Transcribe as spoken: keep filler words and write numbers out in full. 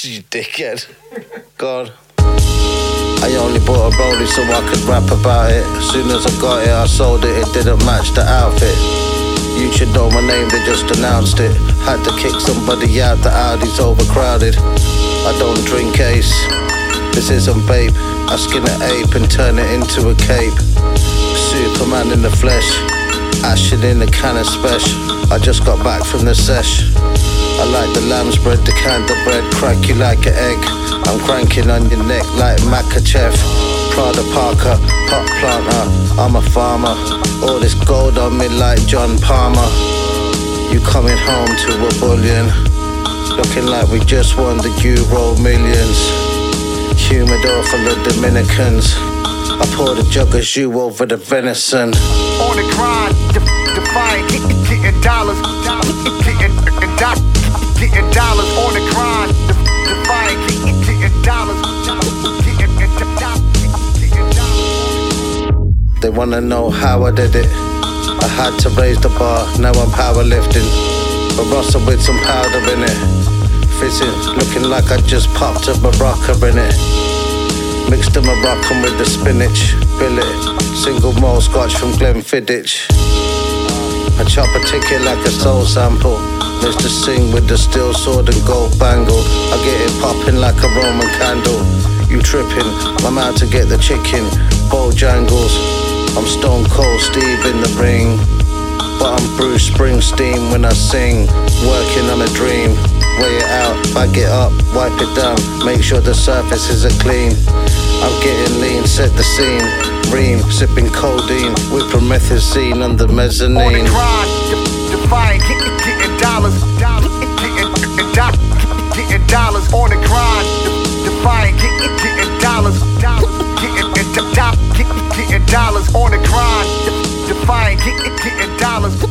You dickhead. God. I only bought a rollie so I could rap about it. As soon as I got it, I sold it. It didn't match the outfit. You should know my name, they just announced it. Had to kick somebody out, the Audi's overcrowded. I don't drink Ace, this isn't babe. I skin an ape and turn it into a cape. Superman in the flesh, ashing in a can of special. I just got back from the sesh. I like the lamb's bread, the candle bread, crack you like an egg. I'm cranking on your neck like Makachev. Prada Parker, pot planter, I'm a farmer. All this gold on me like John Palmer. You coming home to a bullion, looking like we just won the Euro millions. Humidor full of Dominicans, I poured a jug of jus over the venison. On the grind, defying, getting dollars, getting dollars. Getting dollars on the grind, defying, getting, getting dollars, getting, getting dollars. They wanna know how I did it. I had to raise the bar, now I'm powerlifting. A Russell with some powder in it. Fizzing, looking like I just popped a Barocca in it. Mixed the Moroccan with the spinach, billet. Single malt scotch from Glenfiddich. I chop a ticket like a soul sample. Mister Sing with the steel sword and gold bangle. I get it popping like a Roman candle. You tripping, I'm out to get the chicken. Bojangles, I'm Stone Cold Steve in the ring. But I'm Bruce Springsteen when I sing. Working on a dream, weigh it out, bag it up, wipe it down. Make sure the surfaces are clean. I'm getting lean, set the scene. Ream, sipping codeine with promethazine on the mezzanine. On the grind, defying, getting, getting dollars, getting, getting dollars, getting dollars. On the grind, defying, getting, getting dollars, getting, getting dollars, getting dollars. On the grind, defying, getting, getting dollars.